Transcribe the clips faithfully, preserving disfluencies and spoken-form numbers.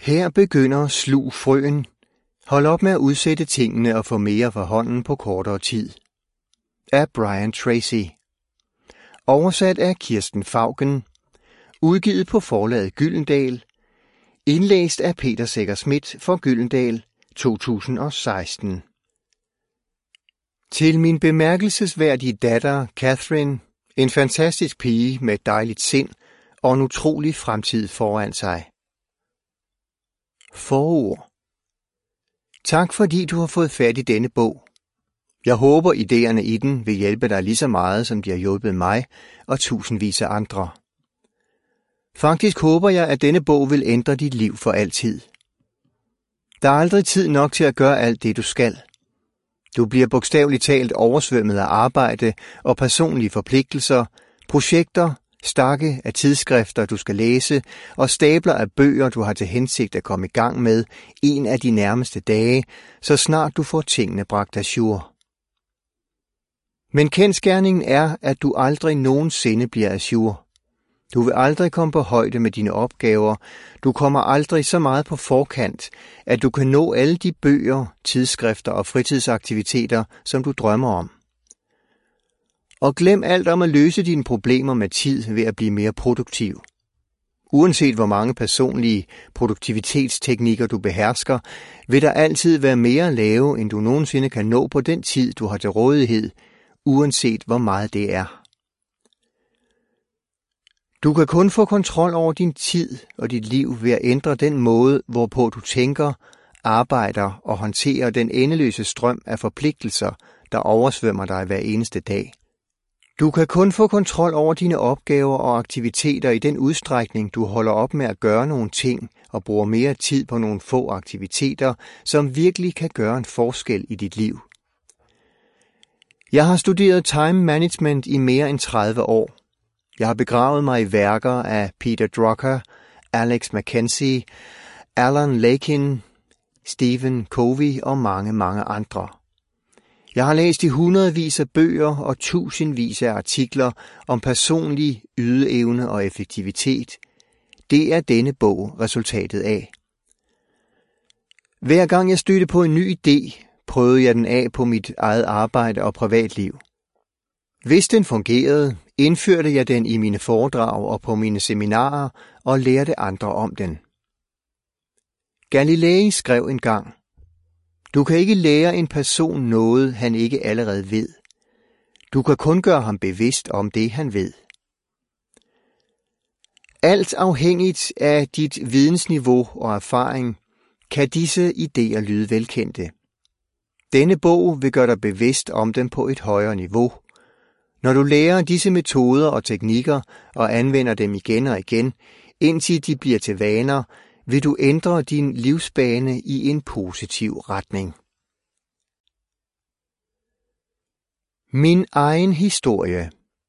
Her begynder slug frøen. Hold op med at udsætte tingene og få mere for hånden på kortere tid. Af Brian Tracy. Oversat af Kirsten Fauken. Udgivet på forlaget Gyldendal. Indlæst af Peter Secher Schmidt for Gyldendal to tusind og seksten. Til min bemærkelsesværdige datter Catherine, en fantastisk pige med et dejligt sind og en utrolig fremtid foran sig. Forord. Tak fordi du har fået fat i denne bog. Jeg håber idéerne i den vil hjælpe dig lige så meget, som de har hjulpet mig og tusindvis af andre. Faktisk håber jeg, at denne bog vil ændre dit liv for altid. Der er aldrig tid nok til at gøre alt det, du skal. Du bliver bogstaveligt talt oversvømmet af arbejde og personlige forpligtelser, projekter, stakke af tidsskrifter, du skal læse, og stabler af bøger, du har til hensigt at komme i gang med en af de nærmeste dage, så snart du får tingene bragt ajour. Men kendsgerningen er, at du aldrig nogensinde bliver ajour. Du vil aldrig komme på højde med dine opgaver. Du kommer aldrig så meget på forkant, at du kan nå alle de bøger, tidsskrifter og fritidsaktiviteter, som du drømmer om. Og glem alt om at løse dine problemer med tid ved at blive mere produktiv. Uanset hvor mange personlige produktivitetsteknikker du behersker, vil der altid være mere at lave, end du nogensinde kan nå på den tid, du har til rådighed, uanset hvor meget det er. Du kan kun få kontrol over din tid og dit liv ved at ændre den måde, hvorpå du tænker, arbejder og håndterer den endeløse strøm af forpligtelser, der oversvømmer dig hver eneste dag. Du kan kun få kontrol over dine opgaver og aktiviteter i den udstrækning, du holder op med at gøre nogle ting og bruger mere tid på nogle få aktiviteter, som virkelig kan gøre en forskel i dit liv. Jeg har studeret time management i mere end tredive år. Jeg har begravet mig i værker af Peter Drucker, Alex McKenzie, Alan Lakin, Stephen Covey og mange, mange andre. Jeg har læst i hundredvis af bøger og tusindvis af artikler om personlig ydeevne og effektivitet. Det er denne bog resultatet af. Hver gang jeg stødte på en ny idé, prøvede jeg den af på mit eget arbejde og privatliv. Hvis den fungerede, indførte jeg den i mine foredrag og på mine seminarer og lærte andre om den. Galilei skrev engang: Du kan ikke lære en person noget, han ikke allerede ved. Du kan kun gøre ham bevidst om det, han ved. Alt afhængigt af dit vidensniveau og erfaring, kan disse idéer lyde velkendte. Denne bog vil gøre dig bevidst om dem på et højere niveau. Når du lærer disse metoder og teknikker og anvender dem igen og igen, indtil de bliver til vaner, vil du ændre din livsbane i en positiv retning. Min egen historie.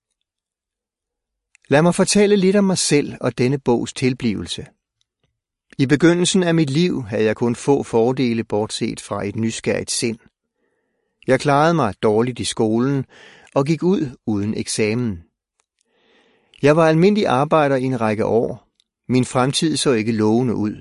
Lad mig fortælle lidt om mig selv og denne bogs tilblivelse. I begyndelsen af mit liv havde jeg kun få fordele bortset fra et nysgerrigt sind. Jeg klarede mig dårligt i skolen og gik ud uden eksamen. Jeg var almindelig arbejder i en række år. Min fremtid så ikke lovende ud.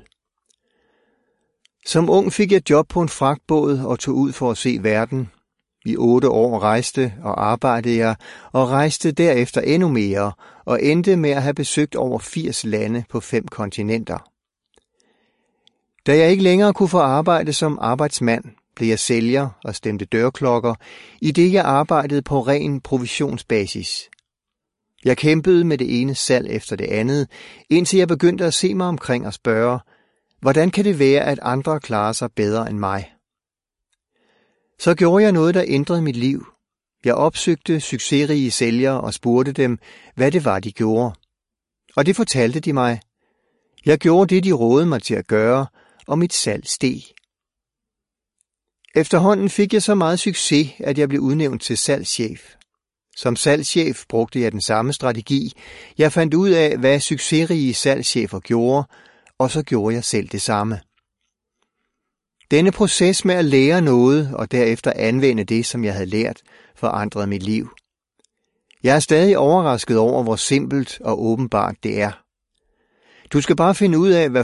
Som ung fik jeg job på en fragtbåd og tog ud for at se verden. I otte år rejste og arbejdede jeg, og rejste derefter endnu mere, og endte med at have besøgt over firs lande på fem kontinenter. Da jeg ikke længere kunne få arbejde som arbejdsmand, blev jeg sælger og stemte dørklokker, i det jeg arbejdede på ren provisionsbasis. Jeg kæmpede med det ene salg efter det andet, indtil jeg begyndte at se mig omkring og spørge, hvordan kan det være, at andre klarer sig bedre end mig? Så gjorde jeg noget, der ændrede mit liv. Jeg opsøgte succesrige sælgere og spurgte dem, hvad det var, de gjorde. Og det fortalte de mig. Jeg gjorde det, de rådede mig til at gøre, og mit salg steg. Efterhånden fik jeg så meget succes, at jeg blev udnævnt til salgschef. Som salgschef brugte jeg den samme strategi. Jeg fandt ud af, hvad succesrige salgschefer gjorde, og så gjorde jeg selv det samme. Denne proces med at lære noget og derefter anvende det, som jeg havde lært, forandrede mit liv. Jeg er stadig overrasket over, hvor simpelt og åbenbart det er. Du skal bare finde ud af, hvad